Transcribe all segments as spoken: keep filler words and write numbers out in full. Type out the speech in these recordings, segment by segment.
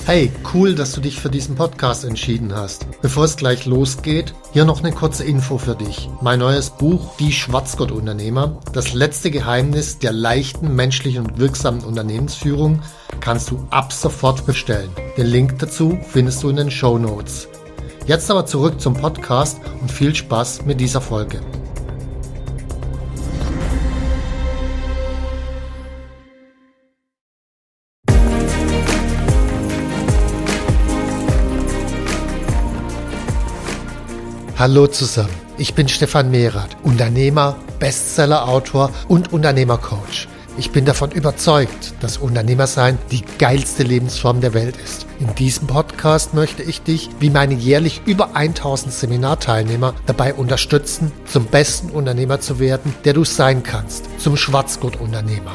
Hey, cool, dass du dich für diesen Podcast entschieden hast. Bevor es gleich losgeht, hier noch eine kurze Info für dich. Mein neues Buch, Die Schwarzgurt-Unternehmer, das letzte Geheimnis der leichten, menschlichen und wirksamen Unternehmensführung, kannst du ab sofort bestellen. Den Link dazu findest du in den Shownotes. Jetzt aber zurück zum Podcast und viel Spaß mit dieser Folge. Hallo zusammen, ich bin Stefan Mehrath, Unternehmer, Bestseller-Autor und Unternehmercoach. Ich bin davon überzeugt, dass Unternehmersein die geilste Lebensform der Welt ist. In diesem Podcast möchte ich dich, wie meine jährlich über tausend Seminarteilnehmer, dabei unterstützen, zum besten Unternehmer zu werden, der du sein kannst, zum Schwarzgurt-Unternehmer.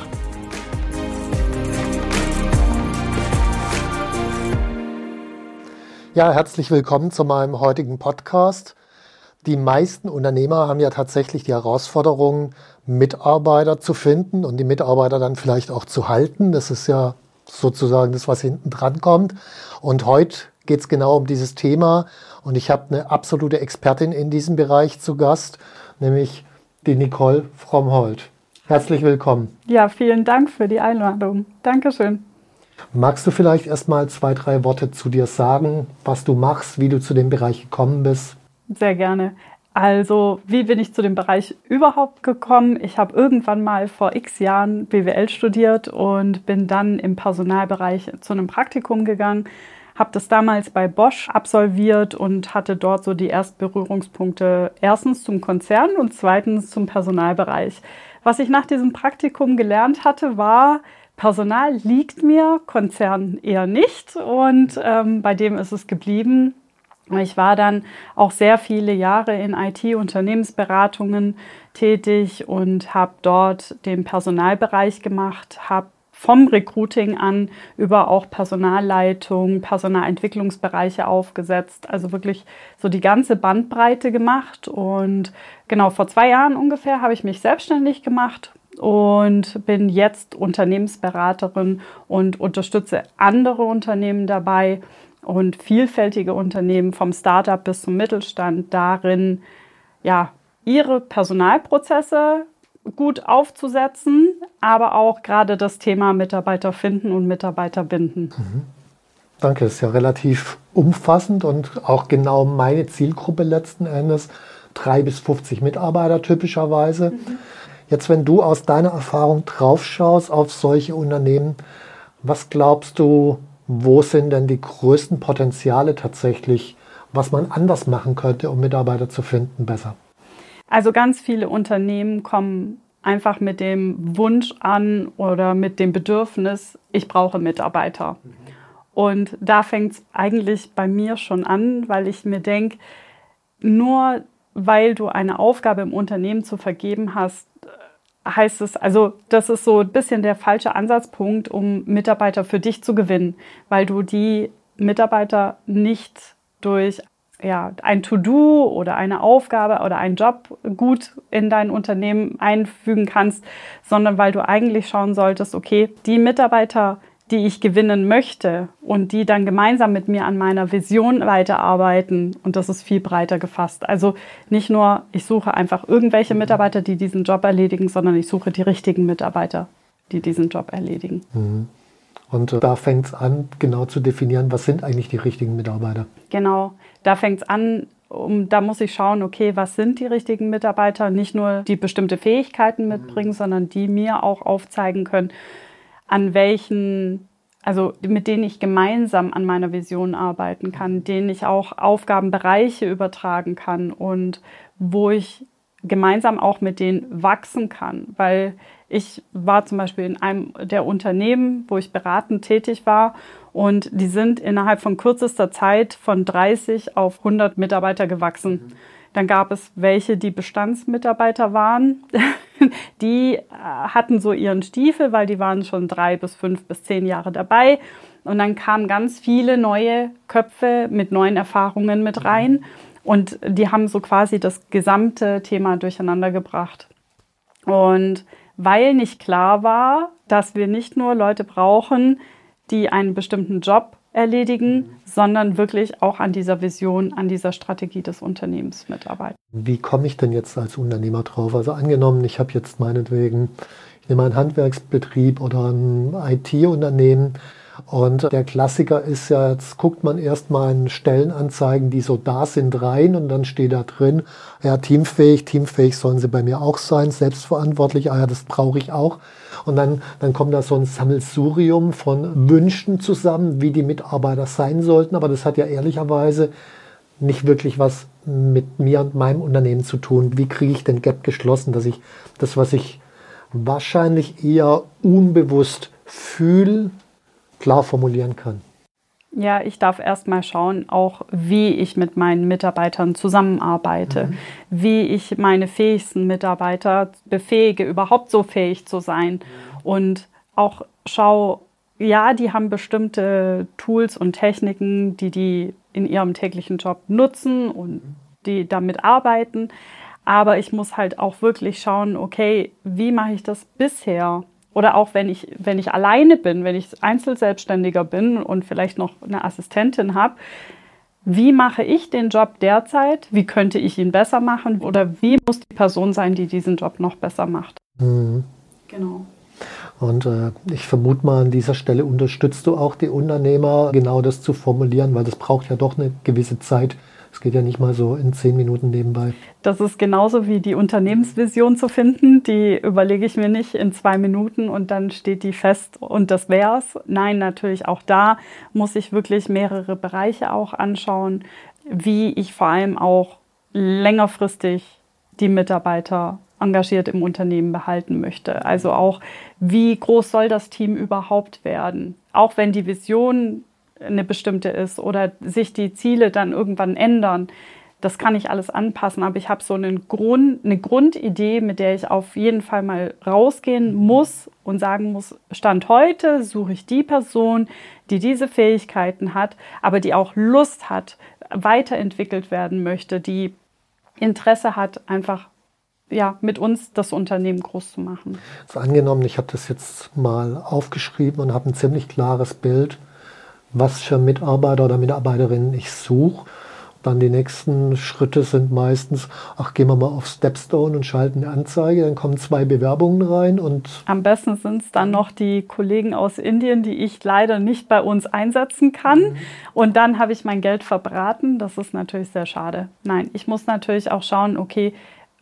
Ja, herzlich willkommen zu meinem heutigen Podcast. Die meisten Unternehmer haben ja tatsächlich die Herausforderung, Mitarbeiter zu finden und die Mitarbeiter dann vielleicht auch zu halten. Das ist ja sozusagen das, was hinten dran kommt. Und heute geht es genau um dieses Thema. Und ich habe eine absolute Expertin in diesem Bereich zu Gast, nämlich die Nicole Frommhold. Herzlich willkommen. Ja, vielen Dank für die Einladung. Dankeschön. Magst du vielleicht erstmal zwei, drei Worte zu dir sagen, was du machst, wie du zu dem Bereich gekommen bist? Sehr gerne. Also, wie bin ich zu dem Bereich überhaupt gekommen? Ich habe irgendwann mal vor x Jahren B W L studiert und bin dann im Personalbereich zu einem Praktikum gegangen. Habe das damals bei Bosch absolviert und hatte dort so die ersten Berührungspunkte erstens zum Konzern und zweitens zum Personalbereich. Was ich nach diesem Praktikum gelernt hatte, war, Personal liegt mir, Konzern eher nicht und ähm, bei dem ist es geblieben. Ich war dann auch sehr viele Jahre in I T-Unternehmensberatungen tätig und habe dort den Personalbereich gemacht, habe vom Recruiting an über auch Personalleitung, Personalentwicklungsbereiche aufgesetzt, also wirklich so die ganze Bandbreite gemacht. Und genau vor zwei Jahren ungefähr habe ich mich selbstständig gemacht und bin jetzt Unternehmensberaterin und unterstütze andere Unternehmen dabei, und vielfältige Unternehmen vom Startup bis zum Mittelstand darin, ja, ihre Personalprozesse gut aufzusetzen, aber auch gerade das Thema Mitarbeiter finden und Mitarbeiter binden. Mhm. Danke, das ist ja relativ umfassend und auch genau meine Zielgruppe letzten Endes, drei bis fünfzig Mitarbeiter typischerweise. Mhm. Jetzt, wenn du aus deiner Erfahrung drauf schaust auf solche Unternehmen, was glaubst du, wo sind denn die größten Potenziale tatsächlich, was man anders machen könnte, um Mitarbeiter zu finden, besser? Also ganz viele Unternehmen kommen einfach mit dem Wunsch an oder mit dem Bedürfnis, ich brauche Mitarbeiter. Mhm. Und da fängt es eigentlich bei mir schon an, weil ich mir denke, nur weil du eine Aufgabe im Unternehmen zu vergeben hast, heißt es, also das ist so ein bisschen der falsche Ansatzpunkt, um Mitarbeiter für dich zu gewinnen, weil du die Mitarbeiter nicht durch ja, ein To-Do oder eine Aufgabe oder einen Job gut in dein Unternehmen einfügen kannst, sondern weil du eigentlich schauen solltest, okay, die Mitarbeiter, die ich gewinnen möchte und die dann gemeinsam mit mir an meiner Vision weiterarbeiten. Und das ist viel breiter gefasst. Also nicht nur, ich suche einfach irgendwelche Mitarbeiter, die diesen Job erledigen, sondern ich suche die richtigen Mitarbeiter, die diesen Job erledigen. Und da fängt es an, genau zu definieren, was sind eigentlich die richtigen Mitarbeiter? Genau, da fängt es an, um, da muss ich schauen, okay, was sind die richtigen Mitarbeiter? Nicht nur die bestimmte Fähigkeiten mitbringen, mhm. sondern die mir auch aufzeigen können, an welchen, also mit denen ich gemeinsam an meiner Vision arbeiten kann, denen ich auch Aufgabenbereiche übertragen kann und wo ich gemeinsam auch mit denen wachsen kann. Weil ich war zum Beispiel in einem der Unternehmen, wo ich beratend tätig war und die sind innerhalb von kürzester Zeit von dreißig auf hundert Mitarbeiter gewachsen. Mhm. Dann gab es welche, die Bestandsmitarbeiter waren. Die hatten so ihren Stiefel, weil die waren schon drei bis fünf bis zehn Jahre dabei. Und dann kamen ganz viele neue Köpfe mit neuen Erfahrungen mit rein. Und die haben so quasi das gesamte Thema durcheinander gebracht. Und weil nicht klar war, dass wir nicht nur Leute brauchen, die einen bestimmten Job erledigen, mhm. sondern wirklich auch an dieser Vision, an dieser Strategie des Unternehmens mitarbeiten. Wie komme ich denn jetzt als Unternehmer drauf? Also angenommen, ich habe jetzt meinetwegen, ich nehme einen Handwerksbetrieb oder ein I T-Unternehmen und der Klassiker ist ja, jetzt guckt man erstmal in Stellenanzeigen, die so da sind, rein und dann steht da drin, ja, teamfähig, teamfähig sollen sie bei mir auch sein, selbstverantwortlich, ah ja, das brauche ich auch. Und dann, dann kommt da so ein Sammelsurium von Wünschen zusammen, wie die Mitarbeiter sein sollten, aber das hat ja ehrlicherweise nicht wirklich was mit mir und meinem Unternehmen zu tun. Wie kriege ich den Gap geschlossen, dass ich das, was ich wahrscheinlich eher unbewusst fühle, klar formulieren kann? Ja, ich darf erst mal schauen, auch wie ich mit meinen Mitarbeitern zusammenarbeite, mhm. wie ich meine fähigsten Mitarbeiter befähige, überhaupt so fähig zu sein. Und auch schau, ja, die haben bestimmte Tools und Techniken, die die in ihrem täglichen Job nutzen und die damit arbeiten. Aber ich muss halt auch wirklich schauen, okay, wie mache ich das bisher? Oder auch wenn ich, wenn ich alleine bin, wenn ich Einzelselbstständiger bin und vielleicht noch eine Assistentin habe, wie mache ich den Job derzeit? Wie könnte ich ihn besser machen? Oder wie muss die Person sein, die diesen Job noch besser macht? Mhm. Genau. Und äh, ich vermute mal, an dieser Stelle unterstützt du auch die Unternehmer, genau das zu formulieren, weil das braucht ja doch eine gewisse Zeit. Es geht ja nicht mal so in zehn Minuten nebenbei. Das ist genauso wie die Unternehmensvision zu finden. Die überlege ich mir nicht in zwei Minuten und dann steht die fest und das wär's. Nein, natürlich auch da muss ich wirklich mehrere Bereiche auch anschauen, wie ich vor allem auch längerfristig die Mitarbeiter engagiert im Unternehmen behalten möchte. Also auch, wie groß soll das Team überhaupt werden? Auch wenn die Vision eine bestimmte ist oder sich die Ziele dann irgendwann ändern. Das kann ich alles anpassen, aber ich habe so einen Grund, eine Grundidee, mit der ich auf jeden Fall mal rausgehen muss und sagen muss, Stand heute suche ich die Person, die diese Fähigkeiten hat, aber die auch Lust hat, weiterentwickelt werden möchte, die Interesse hat, einfach ja, mit uns das Unternehmen groß zu machen. Also angenommen, ich habe das jetzt mal aufgeschrieben und habe ein ziemlich klares Bild, was für Mitarbeiter oder Mitarbeiterinnen ich suche. Dann die nächsten Schritte sind meistens, ach, gehen wir mal auf Stepstone und schalten eine Anzeige, dann kommen zwei Bewerbungen rein und... Am besten sind es dann noch die Kollegen aus Indien, die ich leider nicht bei uns einsetzen kann. Mhm. Und dann habe ich mein Geld verbraten. Das ist natürlich sehr schade. Nein, ich muss natürlich auch schauen, okay,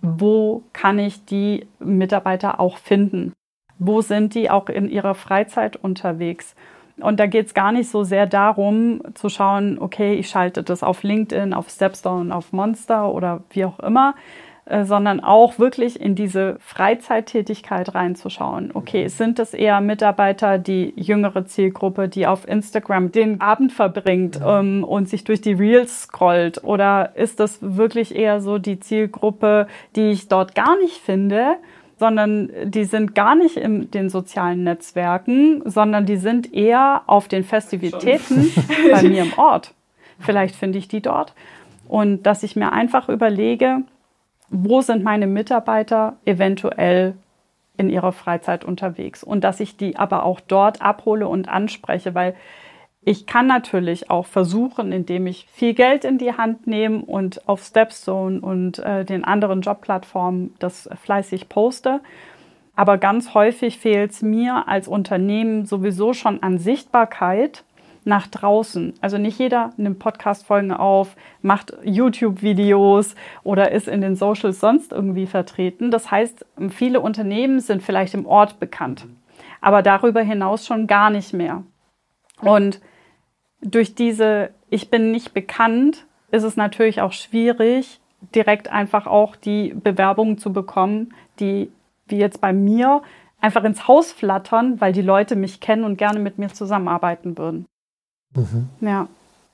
wo kann ich die Mitarbeiter auch finden? Wo sind die auch in ihrer Freizeit unterwegs? Und da geht es gar nicht so sehr darum, zu schauen, okay, ich schalte das auf LinkedIn, auf Stepstone, auf Monster oder wie auch immer, äh, sondern auch wirklich in diese Freizeittätigkeit reinzuschauen. Okay, sind das eher Mitarbeiter, die jüngere Zielgruppe, die auf Instagram den Abend verbringt ähm, und sich durch die Reels scrollt? Oder ist das wirklich eher so die Zielgruppe, die ich dort gar nicht finde, sondern die sind gar nicht in den sozialen Netzwerken, sondern die sind eher auf den Festivitäten bei mir im Ort. Vielleicht finde ich die dort. Und dass ich mir einfach überlege, wo sind meine Mitarbeiter eventuell in ihrer Freizeit unterwegs? Und dass ich die aber auch dort abhole und anspreche, weil ich kann natürlich auch versuchen, indem ich viel Geld in die Hand nehme und auf Stepstone und äh, den anderen Jobplattformen das fleißig poste. Aber ganz häufig fehlt es mir als Unternehmen sowieso schon an Sichtbarkeit nach draußen. Also nicht jeder nimmt Podcast-Folgen auf, macht YouTube-Videos oder ist in den Socials sonst irgendwie vertreten. Das heißt, viele Unternehmen sind vielleicht im Ort bekannt, aber darüber hinaus schon gar nicht mehr. Und durch diese Ich bin nicht bekannt ist es natürlich auch schwierig, direkt einfach auch die Bewerbungen zu bekommen, die, wie jetzt bei mir, einfach ins Haus flattern, weil die Leute mich kennen und gerne mit mir zusammenarbeiten würden. Mhm. Ja.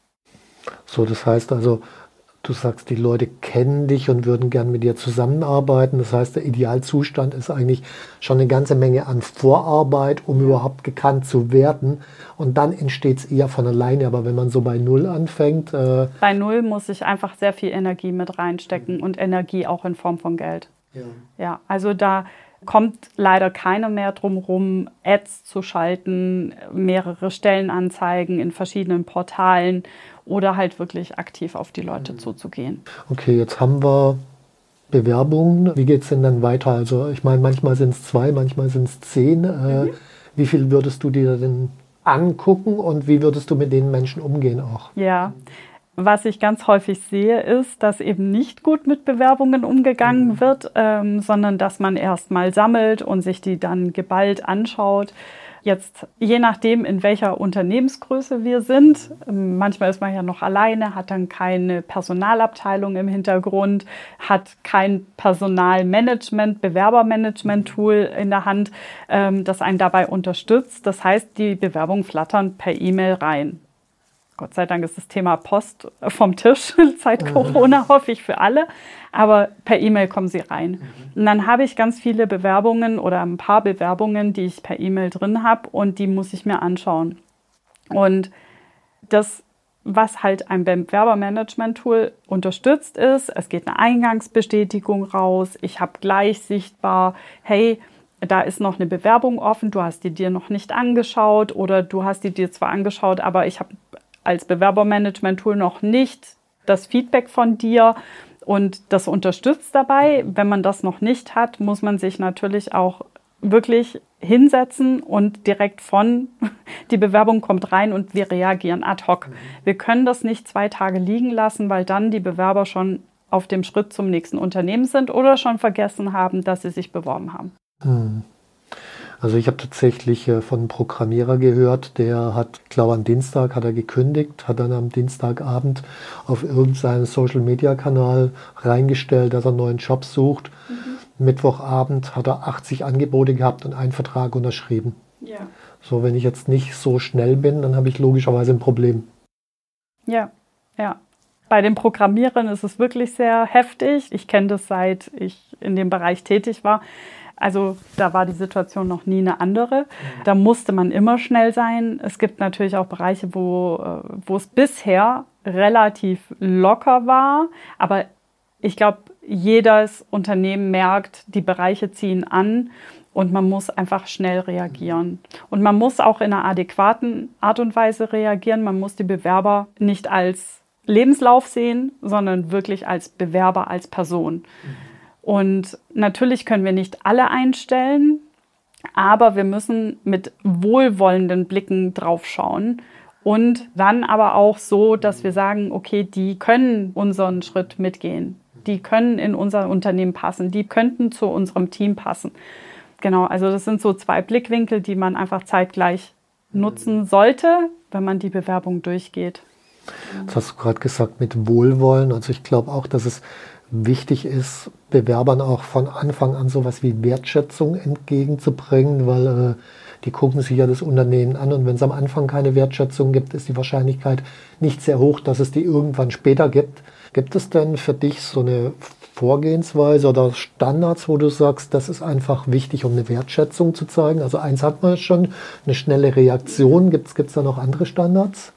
So, das heißt also, du sagst, die Leute kennen dich und würden gern mit dir zusammenarbeiten. Das heißt, der Idealzustand ist eigentlich schon eine ganze Menge an Vorarbeit, um überhaupt gekannt zu werden. Und dann entsteht es eher von alleine. Aber wenn man so bei Null anfängt... Äh bei Null muss ich einfach sehr viel Energie mit reinstecken und Energie auch in Form von Geld. Ja, ja also da kommt leider keiner mehr drum rum, Ads zu schalten, mehrere Stellenanzeigen in verschiedenen Portalen oder halt wirklich aktiv auf die Leute mhm. zuzugehen. Okay, jetzt haben wir Bewerbungen. Wie geht es denn dann weiter? Also ich meine, manchmal sind es zwei, manchmal sind es zehn. Äh, mhm. Wie viel würdest du dir denn angucken und wie würdest du mit den Menschen umgehen auch? Ja, was ich ganz häufig sehe, ist, dass eben nicht gut mit Bewerbungen umgegangen mhm. wird, ähm, sondern dass man erst mal sammelt und sich die dann geballt anschaut. Jetzt, je nachdem, in welcher Unternehmensgröße wir sind, manchmal ist man ja noch alleine, hat dann keine Personalabteilung im Hintergrund, hat kein Personalmanagement, Bewerbermanagement-Tool in der Hand, das einen dabei unterstützt. Das heißt, die Bewerbungen flattern per E-Mail rein. Gott sei Dank ist das Thema Post vom Tisch seit Corona, hoffe ich für alle. Aber per E-Mail kommen sie rein. Und dann habe ich ganz viele Bewerbungen oder ein paar Bewerbungen, die ich per E-Mail drin habe und die muss ich mir anschauen. Und das, was halt ein Bewerbermanagement-Tool unterstützt ist, es geht eine Eingangsbestätigung raus. Ich habe gleich sichtbar, hey, da ist noch eine Bewerbung offen, du hast die dir noch nicht angeschaut oder du hast die dir zwar angeschaut, aber ich habe als Bewerbermanagement-Tool noch nicht das Feedback von dir und das unterstützt dabei. Wenn man das noch nicht hat, muss man sich natürlich auch wirklich hinsetzen und direkt von, die Bewerbung kommt rein und wir reagieren ad hoc. Wir können das nicht zwei Tage liegen lassen, weil dann die Bewerber schon auf dem Schritt zum nächsten Unternehmen sind oder schon vergessen haben, dass sie sich beworben haben. Hm. Also ich habe tatsächlich äh, von einem Programmierer gehört, der hat, ich glaube am Dienstag hat er gekündigt, hat dann am Dienstagabend auf irgendeinen Social-Media-Kanal reingestellt, dass er einen neuen Job sucht. Mhm. Mittwochabend hat er achtzig Angebote gehabt und einen Vertrag unterschrieben. Ja. So, wenn ich jetzt nicht so schnell bin, dann habe ich logischerweise ein Problem. Ja, ja. Bei den Programmierern ist es wirklich sehr heftig. Ich kenne das, seit ich in dem Bereich tätig war. Also da war die Situation noch nie eine andere. Da musste man immer schnell sein. Es gibt natürlich auch Bereiche, wo, wo es bisher relativ locker war. Aber ich glaube, jedes Unternehmen merkt, die Bereiche ziehen an und man muss einfach schnell reagieren. Und man muss auch in einer adäquaten Art und Weise reagieren. Man muss die Bewerber nicht als Lebenslauf sehen, sondern wirklich als Bewerber, als Person. Und natürlich können wir nicht alle einstellen, aber wir müssen mit wohlwollenden Blicken drauf schauen und dann aber auch so, dass wir sagen, okay, die können unseren Schritt mitgehen, die können in unser Unternehmen passen, die könnten zu unserem Team passen. Genau, also das sind so zwei Blickwinkel, die man einfach zeitgleich nutzen sollte, wenn man die Bewerbung durchgeht. Das hast du gerade gesagt mit Wohlwollen. Also ich glaube auch, dass es wichtig ist, Bewerbern auch von Anfang an sowas wie Wertschätzung entgegenzubringen, weil äh, die gucken sich ja das Unternehmen an und wenn es am Anfang keine Wertschätzung gibt, ist die Wahrscheinlichkeit nicht sehr hoch, dass es die irgendwann später gibt. Gibt es denn für dich so eine Vorgehensweise oder Standards, wo du sagst, das ist einfach wichtig, um eine Wertschätzung zu zeigen? Also eins hat man schon, eine schnelle Reaktion. Gibt es da noch andere Standards?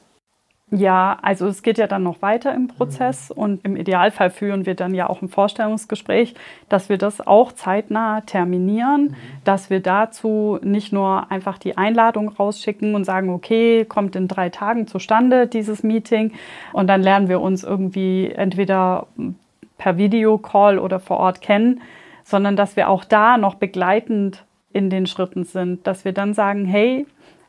Ja, also es geht ja dann noch weiter im Prozess und im Idealfall führen wir dann ja auch ein Vorstellungsgespräch, dass wir das auch zeitnah terminieren, mhm. dass wir dazu nicht nur einfach die Einladung rausschicken und sagen, okay, kommt in drei Tagen zustande dieses Meeting und dann lernen wir uns irgendwie entweder per Videocall oder vor Ort kennen, sondern dass wir auch da noch begleitend in den Schritten sind, dass wir dann sagen, hey,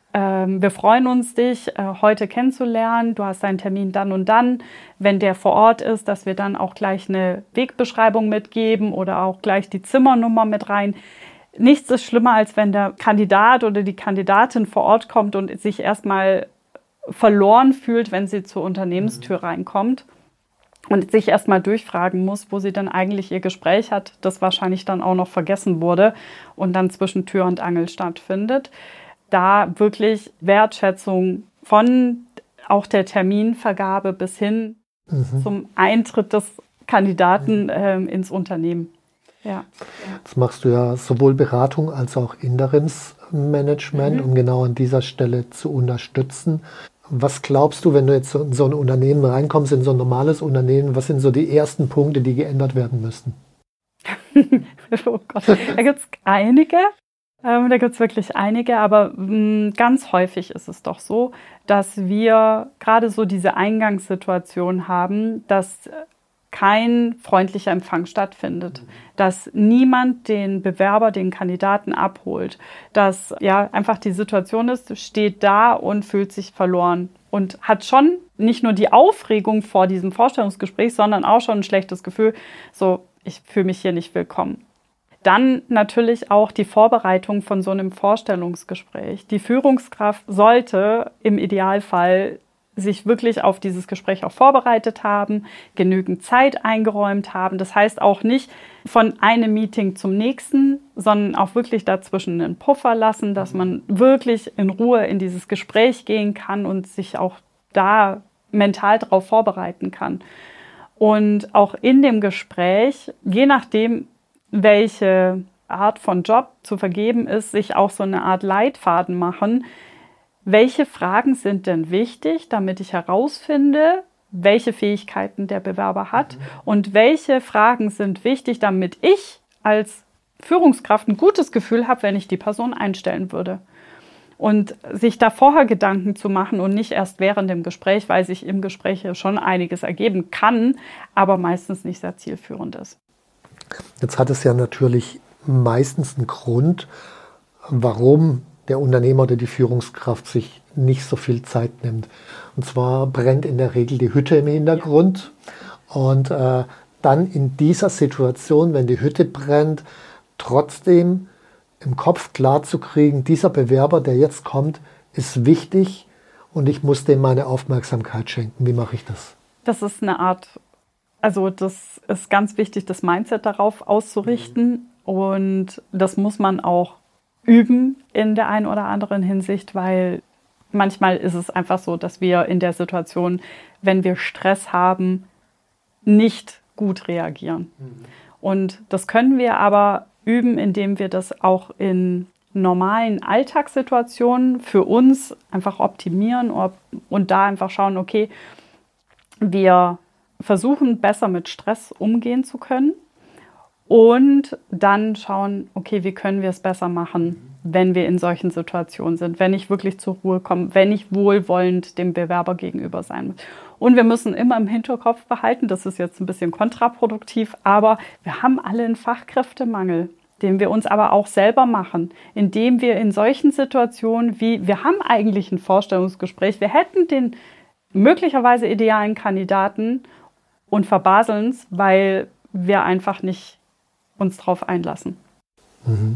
wir freuen uns, dich heute kennenzulernen. Du hast deinen Termin dann und dann. Wenn der vor Ort ist, dass wir dann auch gleich eine Wegbeschreibung mitgeben oder auch gleich die Zimmernummer mit rein. Nichts ist schlimmer, als wenn der Kandidat oder die Kandidatin vor Ort kommt und sich erstmal verloren fühlt, wenn sie zur Unternehmenstür reinkommt und sich erstmal durchfragen muss, wo sie dann eigentlich ihr Gespräch hat, das wahrscheinlich dann auch noch vergessen wurde und dann zwischen Tür und Angel stattfindet. Da wirklich Wertschätzung von auch der Terminvergabe bis hin mhm. zum Eintritt des Kandidaten ähm, ins Unternehmen. Ja. Jetzt machst du ja sowohl Beratung als auch Interimsmanagement, mhm. um genau an dieser Stelle zu unterstützen. Was glaubst du, wenn du jetzt in so ein Unternehmen reinkommst, in so ein normales Unternehmen, was sind so die ersten Punkte, die geändert werden müssten? Oh Gott, da gibt es einige. Ähm, da gibt es wirklich einige, aber mh, ganz häufig ist es doch so, dass wir gerade so diese Eingangssituation haben, dass kein freundlicher Empfang stattfindet, dass niemand den Bewerber, den Kandidaten abholt, dass ja einfach die Situation ist, steht da und fühlt sich verloren und hat schon nicht nur die Aufregung vor diesem Vorstellungsgespräch, sondern auch schon ein schlechtes Gefühl, so ich fühle mich hier nicht willkommen. Dann natürlich auch die Vorbereitung von so einem Vorstellungsgespräch. Die Führungskraft sollte im Idealfall sich wirklich auf dieses Gespräch auch vorbereitet haben, genügend Zeit eingeräumt haben. Das heißt auch nicht von einem Meeting zum nächsten, sondern auch wirklich dazwischen einen Puffer lassen, dass man wirklich in Ruhe in dieses Gespräch gehen kann und sich auch da mental darauf vorbereiten kann. Und auch in dem Gespräch, je nachdem, welche Art von Job zu vergeben ist, sich auch so eine Art Leitfaden machen. Welche Fragen sind denn wichtig, damit ich herausfinde, welche Fähigkeiten der Bewerber hat? Mhm. Und welche Fragen sind wichtig, damit ich als Führungskraft ein gutes Gefühl habe, wenn ich die Person einstellen würde? Und sich da vorher Gedanken zu machen und nicht erst während dem Gespräch, weil sich im Gespräch schon einiges ergeben kann, aber meistens nicht sehr zielführend ist. Jetzt hat es ja natürlich meistens einen Grund, warum der Unternehmer oder die Führungskraft sich nicht so viel Zeit nimmt. Und zwar brennt in der Regel die Hütte im Hintergrund. Und äh, dann in dieser Situation, wenn die Hütte brennt, trotzdem im Kopf klar zu kriegen, dieser Bewerber, der jetzt kommt, ist wichtig und ich muss dem meine Aufmerksamkeit schenken. Wie mache ich das? Das ist eine Art... Also das ist ganz wichtig, das Mindset darauf auszurichten. Und das muss man auch üben in der einen oder anderen Hinsicht, weil manchmal ist es einfach so, dass wir in der Situation, wenn wir Stress haben, nicht gut reagieren. Mhm. Und das können wir aber üben, indem wir das auch in normalen Alltagssituationen für uns einfach optimieren und da einfach schauen, okay, wir versuchen, besser mit Stress umgehen zu können und dann schauen, okay, wie können wir es besser machen, wenn wir in solchen Situationen sind, wenn ich wirklich zur Ruhe komme, wenn ich wohlwollend dem Bewerber gegenüber sein muss. Und wir müssen immer im Hinterkopf behalten, das ist jetzt ein bisschen kontraproduktiv, aber wir haben alle einen Fachkräftemangel, den wir uns aber auch selber machen, indem wir in solchen Situationen wie, wir haben eigentlich ein Vorstellungsgespräch, wir hätten den möglicherweise idealen Kandidaten und verbaseln es, weil wir einfach nicht uns drauf einlassen. Mhm.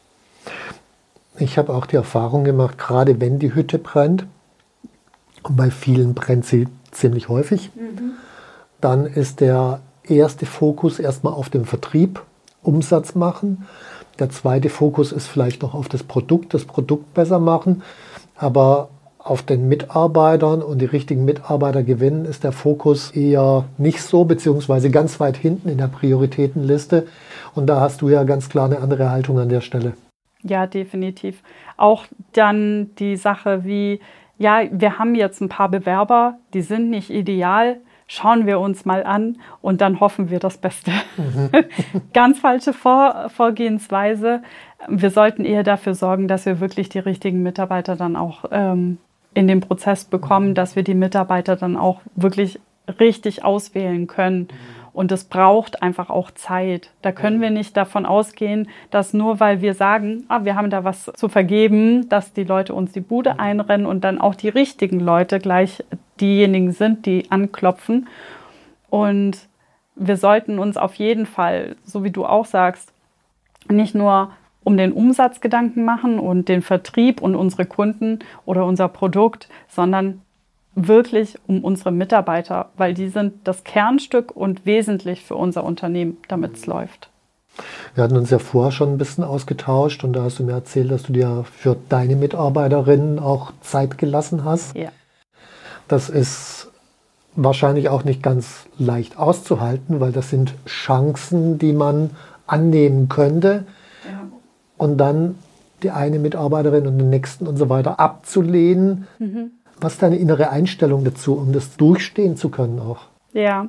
Ich habe auch die Erfahrung gemacht, gerade wenn die Hütte brennt, und bei vielen brennt sie ziemlich häufig, mhm. dann ist der erste Fokus erstmal auf den Vertrieb, Umsatz machen. Der zweite Fokus ist vielleicht noch auf das Produkt, das Produkt besser machen, aber auf den Mitarbeitern und die richtigen Mitarbeiter gewinnen, ist der Fokus eher nicht so, beziehungsweise ganz weit hinten in der Prioritätenliste. Und da hast du ja ganz klar eine andere Haltung an der Stelle. Ja, definitiv. Auch dann die Sache wie, ja, wir haben jetzt ein paar Bewerber, die sind nicht ideal, schauen wir uns mal an und dann hoffen wir das Beste. Mhm. Ganz falsche Vor- Vorgehensweise. Wir sollten eher dafür sorgen, dass wir wirklich die richtigen Mitarbeiter dann auch ähm, in den Prozess bekommen, dass wir die Mitarbeiter dann auch wirklich richtig auswählen können. Und es braucht einfach auch Zeit. Da können wir nicht davon ausgehen, dass nur weil wir sagen, ah, wir haben da was zu vergeben, dass die Leute uns die Bude einrennen und dann auch die richtigen Leute gleich diejenigen sind, die anklopfen. Und wir sollten uns auf jeden Fall, so wie du auch sagst, nicht nur um den Umsatz Gedanken machen und den Vertrieb und unsere Kunden oder unser Produkt, sondern wirklich um unsere Mitarbeiter, weil die sind das Kernstück und wesentlich für unser Unternehmen, damit es läuft. Wir hatten uns ja vorher schon ein bisschen ausgetauscht und da hast du mir erzählt, dass du dir für deine Mitarbeiterinnen auch Zeit gelassen hast. Ja. Das ist wahrscheinlich auch nicht ganz leicht auszuhalten, weil das sind Chancen, die man annehmen könnte. Ja. Und dann die eine Mitarbeiterin und den nächsten und so weiter abzulehnen. Mhm. Was ist deine innere Einstellung dazu, um das durchstehen zu können auch? Ja,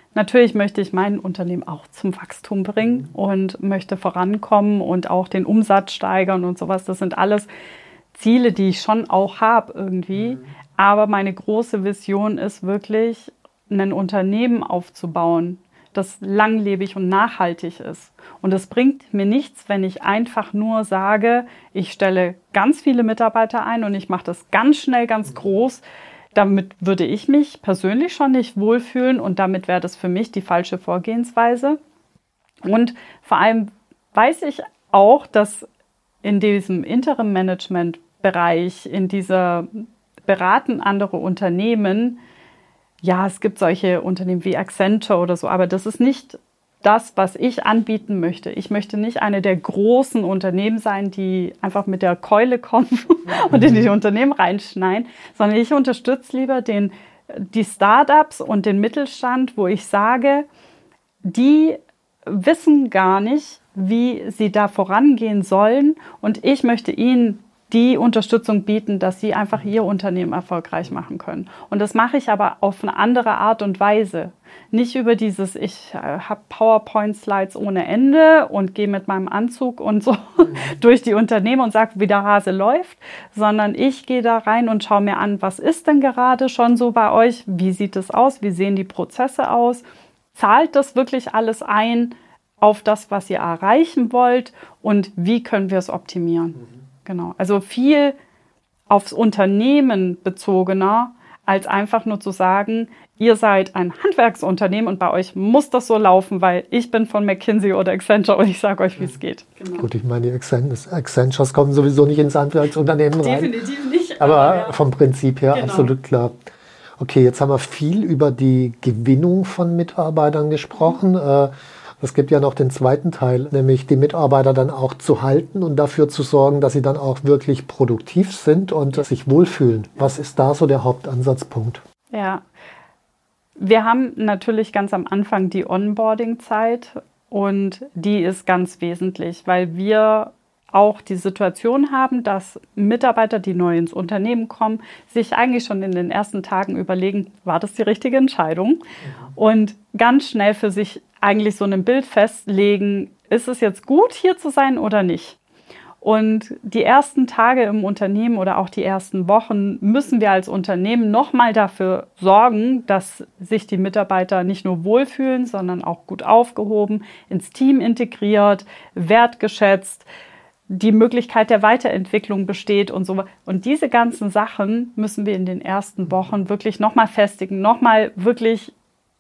natürlich möchte ich mein Unternehmen auch zum Wachstum bringen und möchte vorankommen und auch den Umsatz steigern und sowas. Das sind alles Ziele, die ich schon auch habe irgendwie. Mhm. Aber meine große Vision ist wirklich, ein Unternehmen aufzubauen, das langlebig und nachhaltig ist. Und es bringt mir nichts, wenn ich einfach nur sage, ich stelle ganz viele Mitarbeiter ein und ich mache das ganz schnell, ganz groß. Damit würde ich mich persönlich schon nicht wohlfühlen und damit wäre das für mich die falsche Vorgehensweise. Und vor allem weiß ich auch, dass in diesem Interim-Management-Bereich, in dieser Beraten andere Unternehmen, ja, es gibt solche Unternehmen wie Accenture oder so, aber das ist nicht das, was ich anbieten möchte. Ich möchte nicht eine der großen Unternehmen sein, die einfach mit der Keule kommen und in die Unternehmen reinschneiden, sondern ich unterstütze lieber den, die Startups und den Mittelstand, wo ich sage, die wissen gar nicht, wie sie da vorangehen sollen und ich möchte ihnen die Unterstützung bieten, dass sie einfach ihr Unternehmen erfolgreich machen können. Und das mache ich aber auf eine andere Art und Weise. Nicht über dieses, ich äh, habe PowerPoint-Slides ohne Ende und gehe mit meinem Anzug und so mhm. durch die Unternehmen und sage, wie der Hase läuft, sondern ich gehe da rein und schaue mir an, was ist denn gerade schon so bei euch? Wie sieht es aus? Wie sehen die Prozesse aus? Zahlt das wirklich alles ein auf das, was ihr erreichen wollt? Und wie können wir es optimieren? Mhm. Genau, also viel aufs Unternehmen bezogener, als einfach nur zu sagen, ihr seid ein Handwerksunternehmen und bei euch muss das so laufen, weil ich bin von McKinsey oder Accenture und ich sage euch, wie es geht. Genau. Gut, ich meine, die Accentures kommen sowieso nicht ins Handwerksunternehmen rein. Definitiv nicht. Aber, aber ja. Vom Prinzip her genau. Absolut klar. Okay, jetzt haben wir viel über die Gewinnung von Mitarbeitern gesprochen. Mhm. Es gibt ja noch den zweiten Teil, nämlich die Mitarbeiter dann auch zu halten und dafür zu sorgen, dass sie dann auch wirklich produktiv sind und sich wohlfühlen. Was ist da so der Hauptansatzpunkt? Ja, wir haben natürlich ganz am Anfang die Onboarding-Zeit und die ist ganz wesentlich, weil wir auch die Situation haben, dass Mitarbeiter, die neu ins Unternehmen kommen, sich eigentlich schon in den ersten Tagen überlegen, war das die richtige Entscheidung? Mhm. Und ganz schnell für sich eigentlich so ein Bild festlegen, ist es jetzt gut, hier zu sein oder nicht? Und die ersten Tage im Unternehmen oder auch die ersten Wochen müssen wir als Unternehmen nochmal dafür sorgen, dass sich die Mitarbeiter nicht nur wohlfühlen, sondern auch gut aufgehoben, ins Team integriert, wertgeschätzt, die Möglichkeit der Weiterentwicklung besteht und so. Und diese ganzen Sachen müssen wir in den ersten Wochen wirklich nochmal festigen, nochmal wirklich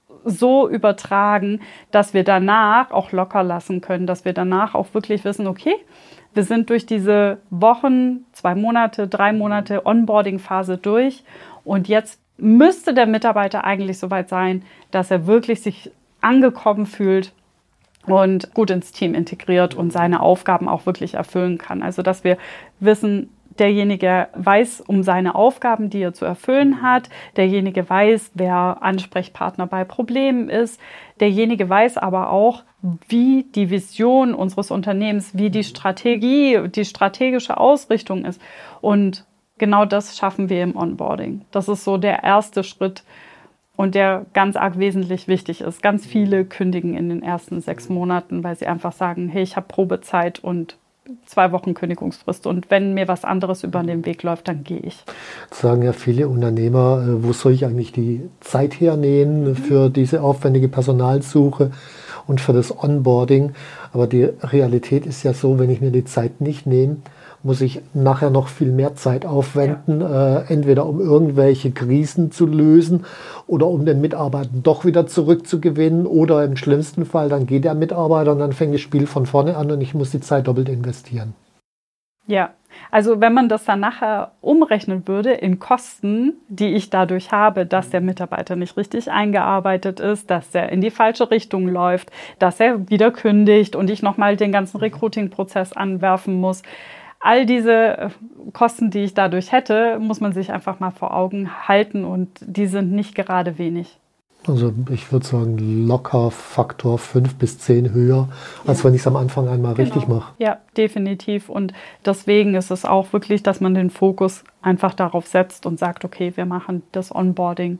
so übertragen, dass wir danach auch locker lassen können, dass wir danach auch wirklich wissen, okay, wir sind durch diese Wochen, zwei Monate, drei Monate Onboarding-Phase durch und jetzt müsste der Mitarbeiter eigentlich soweit sein, dass er wirklich sich angekommen fühlt und gut ins Team integriert und seine Aufgaben auch wirklich erfüllen kann. Also dass wir wissen, derjenige weiß um seine Aufgaben, die er zu erfüllen hat. Derjenige weiß, wer Ansprechpartner bei Problemen ist. Derjenige weiß aber auch, wie die Vision unseres Unternehmens, wie die Strategie, die strategische Ausrichtung ist. Und genau das schaffen wir im Onboarding. Das ist so der erste Schritt und der ganz arg wesentlich wichtig ist. Ganz viele kündigen in den ersten sechs Monaten, weil sie einfach sagen, hey, ich habe Probezeit und zwei Wochen Kündigungsfrist und wenn mir was anderes über den Weg läuft, dann gehe ich. Das sagen ja viele Unternehmer, wo soll ich eigentlich die Zeit hernehmen für diese aufwendige Personalsuche und für das Onboarding. Aber die Realität ist ja so, wenn ich mir die Zeit nicht nehme, muss ich nachher noch viel mehr Zeit aufwenden, ja. äh, entweder um irgendwelche Krisen zu lösen oder um den Mitarbeiter doch wieder zurückzugewinnen oder im schlimmsten Fall, dann geht der Mitarbeiter und dann fängt das Spiel von vorne an und ich muss die Zeit doppelt investieren. Ja, also wenn man das dann nachher umrechnen würde in Kosten, die ich dadurch habe, dass der Mitarbeiter nicht richtig eingearbeitet ist, dass er in die falsche Richtung läuft, dass er wieder kündigt und ich nochmal den ganzen Recruiting-Prozess anwerfen muss, all diese Kosten, die ich dadurch hätte, muss man sich einfach mal vor Augen halten und die sind nicht gerade wenig. Also ich würde sagen locker Faktor fünf bis zehn höher, als ja. wenn ich es am Anfang einmal genau. richtig mache. Ja, definitiv. Und deswegen ist es auch wirklich, dass man den Fokus einfach darauf setzt und sagt, okay, wir machen das Onboarding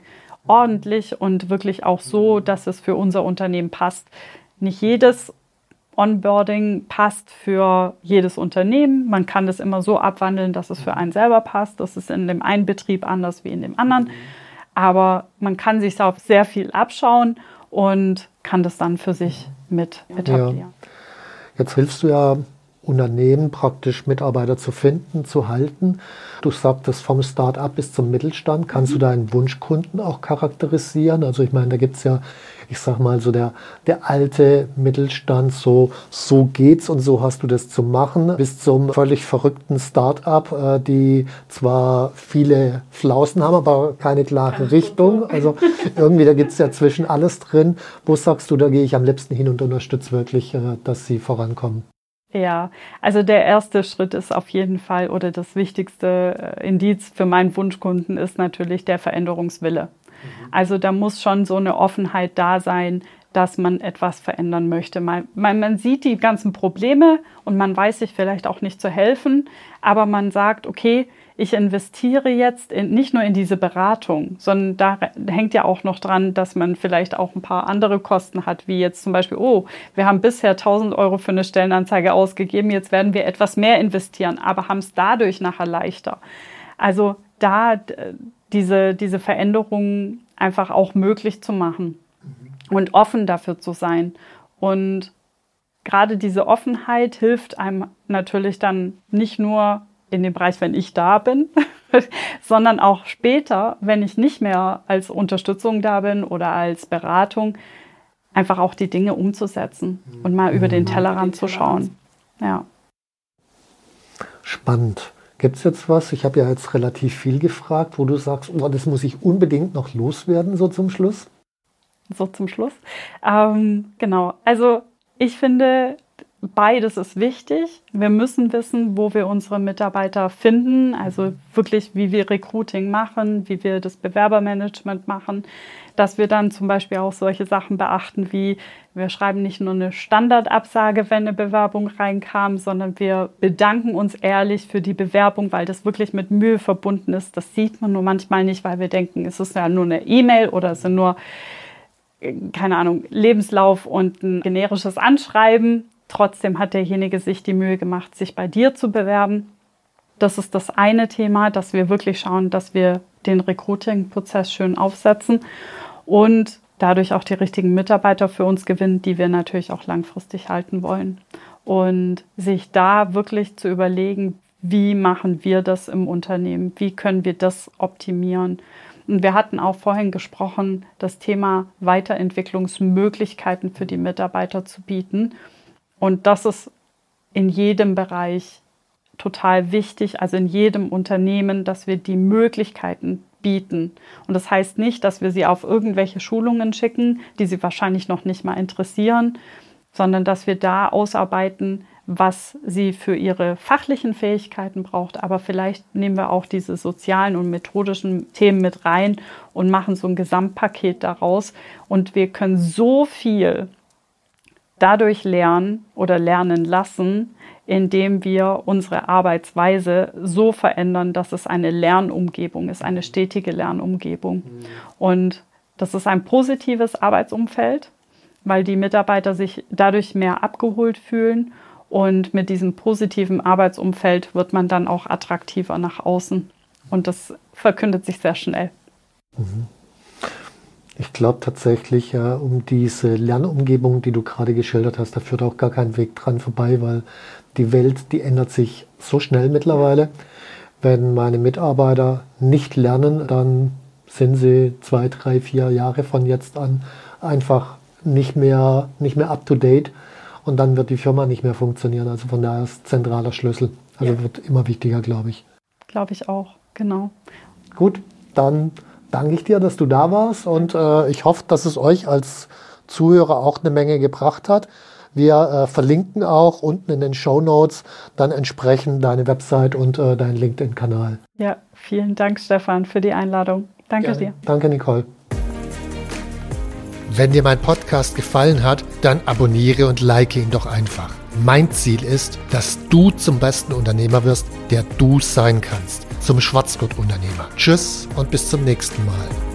ordentlich und wirklich auch so, dass es für unser Unternehmen passt. Nicht jedes Onboarding passt für jedes Unternehmen. Man kann das immer so abwandeln, dass es für einen selber passt. Das ist in dem einen Betrieb anders wie in dem anderen. Aber man kann sich auch sehr viel abschauen und kann das dann für sich mit etablieren. Ja. Jetzt hilfst du ja Unternehmen praktisch Mitarbeiter zu finden, zu halten. Du sagtest vom Start-up bis zum Mittelstand. Kannst mhm. du deinen Wunschkunden auch charakterisieren? Also ich meine, da gibt es ja, ich sag mal so der, der alte Mittelstand, so, so geht's und so hast du das zu machen, bis zum völlig verrückten Start-up, äh, die zwar viele Flausen haben, aber keine klare Richtung. Also irgendwie, da gibt es ja zwischen alles drin. Wo sagst du, da gehe ich am liebsten hin und unterstütze wirklich, äh, dass sie vorankommen? Ja, also der erste Schritt ist auf jeden Fall oder das wichtigste äh, Indiz für meinen Wunschkunden ist natürlich der Veränderungswille. Mhm. Also da muss schon so eine Offenheit da sein, dass man etwas verändern möchte. Man, man, man sieht die ganzen Probleme und man weiß sich vielleicht auch nicht zu helfen, aber man sagt, okay, ich investiere jetzt in, nicht nur in diese Beratung, sondern da hängt ja auch noch dran, dass man vielleicht auch ein paar andere Kosten hat, wie jetzt zum Beispiel, oh, wir haben bisher tausend Euro für eine Stellenanzeige ausgegeben, jetzt werden wir etwas mehr investieren, aber haben es dadurch nachher leichter. Also da diese, diese Veränderungen einfach auch möglich zu machen und offen dafür zu sein. Und gerade diese Offenheit hilft einem natürlich dann nicht nur in dem Bereich, wenn ich da bin, sondern auch später, wenn ich nicht mehr als Unterstützung da bin oder als Beratung, einfach auch die Dinge umzusetzen und mal über den Tellerrand zu schauen. Ja. Spannend. Gibt es jetzt was? Ich habe ja jetzt relativ viel gefragt, wo du sagst, oh, das muss ich unbedingt noch loswerden, so zum Schluss? So zum Schluss. Ähm, genau. Also ich finde, beides ist wichtig. Wir müssen wissen, wo wir unsere Mitarbeiter finden, also wirklich, wie wir Recruiting machen, wie wir das Bewerbermanagement machen, dass wir dann zum Beispiel auch solche Sachen beachten wie, wir schreiben nicht nur eine Standardabsage, wenn eine Bewerbung reinkam, sondern wir bedanken uns ehrlich für die Bewerbung, weil das wirklich mit Mühe verbunden ist. Das sieht man nur manchmal nicht, weil wir denken, es ist ja nur eine E-Mail oder es sind nur, keine Ahnung, Lebenslauf und ein generisches Anschreiben. Trotzdem hat derjenige sich die Mühe gemacht, sich bei dir zu bewerben. Das ist das eine Thema, dass wir wirklich schauen, dass wir den Recruiting-Prozess schön aufsetzen und dadurch auch die richtigen Mitarbeiter für uns gewinnen, die wir natürlich auch langfristig halten wollen. Und sich da wirklich zu überlegen, wie machen wir das im Unternehmen? Wie können wir das optimieren? Und wir hatten auch vorhin gesprochen, das Thema Weiterentwicklungsmöglichkeiten für die Mitarbeiter zu bieten. Und das ist in jedem Bereich total wichtig, also in jedem Unternehmen, dass wir die Möglichkeiten bieten. Und das heißt nicht, dass wir sie auf irgendwelche Schulungen schicken, die sie wahrscheinlich noch nicht mal interessieren, sondern dass wir da ausarbeiten, was sie für ihre fachlichen Fähigkeiten braucht. Aber vielleicht nehmen wir auch diese sozialen und methodischen Themen mit rein und machen so ein Gesamtpaket daraus. Und wir können so viel dadurch lernen oder lernen lassen, indem wir unsere Arbeitsweise so verändern, dass es eine Lernumgebung ist, eine stetige Lernumgebung. Mhm. Und das ist ein positives Arbeitsumfeld, weil die Mitarbeiter sich dadurch mehr abgeholt fühlen. Und mit diesem positiven Arbeitsumfeld wird man dann auch attraktiver nach außen. Und das verkündet sich sehr schnell. Mhm. Ich glaube tatsächlich, ja, um diese Lernumgebung, die du gerade geschildert hast, da führt auch gar kein Weg dran vorbei, weil die Welt, die ändert sich so schnell mittlerweile. Wenn meine Mitarbeiter nicht lernen, dann sind sie zwei, drei, vier Jahre von jetzt an einfach nicht mehr, nicht mehr up to date und dann wird die Firma nicht mehr funktionieren. Also von daher ist zentraler Schlüssel. Also ja. Wird immer wichtiger, glaube ich. Glaube ich auch, genau. Gut, dann danke ich dir, dass du da warst und äh, ich hoffe, dass es euch als Zuhörer auch eine Menge gebracht hat. Wir äh, verlinken auch unten in den Shownotes dann entsprechend deine Website und äh, deinen LinkedIn-Kanal. Ja, vielen Dank, Stefan, für die Einladung. Danke Gerne. dir. Danke, Nicole. Wenn dir mein Podcast gefallen hat, dann abonniere und like ihn doch einfach. Mein Ziel ist, dass du zum besten Unternehmer wirst, der du sein kannst. Zum Schwarzgurt-Unternehmer. Tschüss und bis zum nächsten Mal.